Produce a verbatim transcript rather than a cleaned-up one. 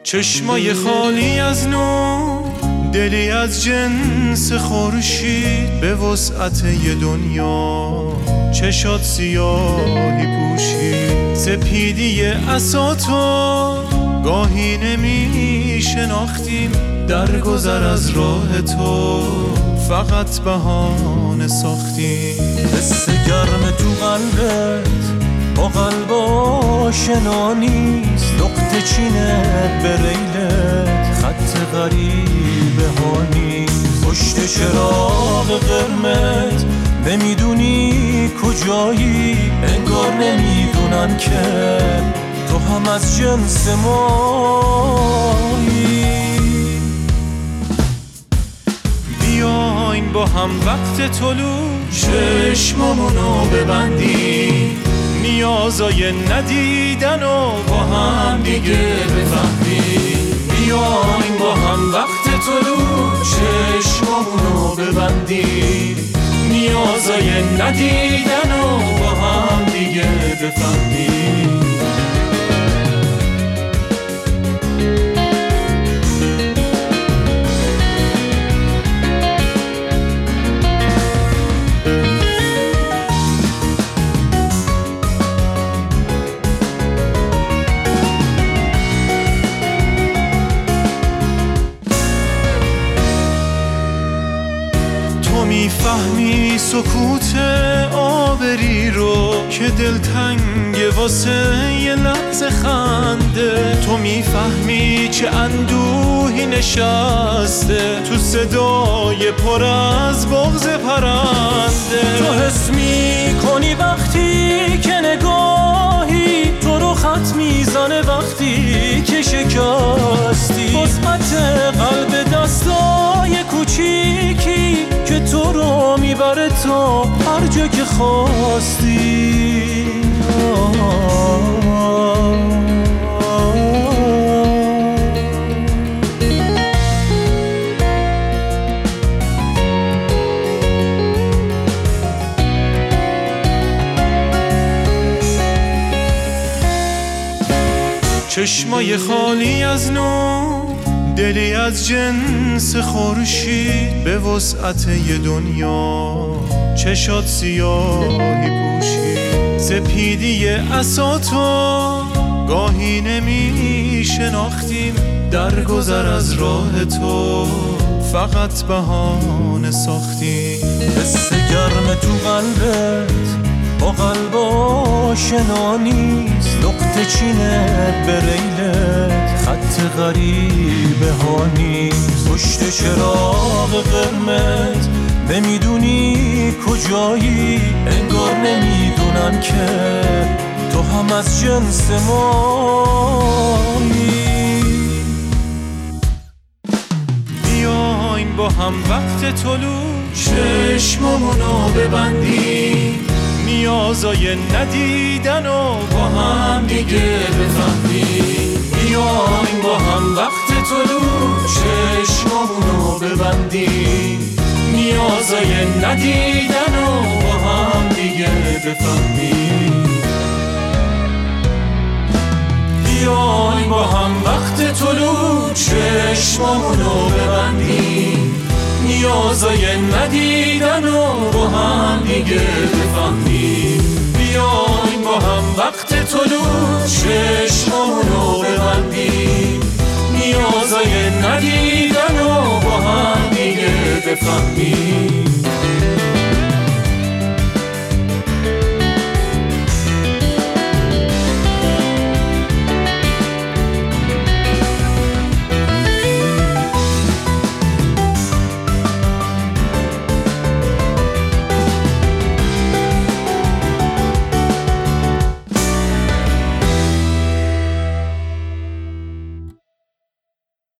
چشمای خالی از نور، دلی از جنس خورشید، به وسعت یه دنیا چشات سیاهی پوشید. سپیدی عصاتو گاهی نمی شناختیم، در گذر از راه تو فقط بهانه ساختیم. حس گرم تو قلبت با قلب آشنا نیست، نقطه چینت به ریلت خط غریبه ها نیست. پشت چراغ قرمز نمیدونی کجایی، انگار نمیدونن که تو هم از جنس مایی. بیاین با هم وقت طلوع چشمامونو ببندیم، نیازای ندیدن و با هم دیگه بفهمیم. بیاین با هم وقت طلوع چشمامونو ببندیم، نیازای ندیدن و با هم دیگه بفهمیم. میفهمی سکوت آبری رو که دلتنگ واسه یه لحظه خنده. تو میفهمی چه اندوهی نشسته تو صدای پر از بغض پرنده. تو حس میکنی وقتی که نگاهی تو رو خط میزنه، وقتی که شکستی قسمت قلب دستای کوچیکی که تو رو میبره تا هر جا که خواستی. چشمای خالی از نور، دلی از جنس خورشید، به وسعت یه دنیا چشات سیاهی پوشید. سپیدی عصاتو گاهی نمی شناختیم، در گذر از راه تو فقط بهانه ساختیم. حس گرم تو قلبت با قلب آشنا نیست، نقطه چینت به ریلت خط غریبه ها نیست. پشت چراغ قرمز نمیدونی کجایی، انگار نمیدونن که تو هم از جنس مایی. بیاین با هم وقت طلوع چشمامونو ببندیم، نیازای ندیدن و با هم دیگه بفهمیم. بیاین با هم وقت طلوع چشمامونو ببندیم، نیازای ندیدن و با هم دیگه بفهمیم. بیاین با هم وقت طلوع چشمامونو ببندیم، نیازای ندیدن و با هم دیگه بفهمیم. بیاین با هم وقت طلوع چشمامونو ببندیم، نیازای ندیدن و با هم دیگه بفهمیم.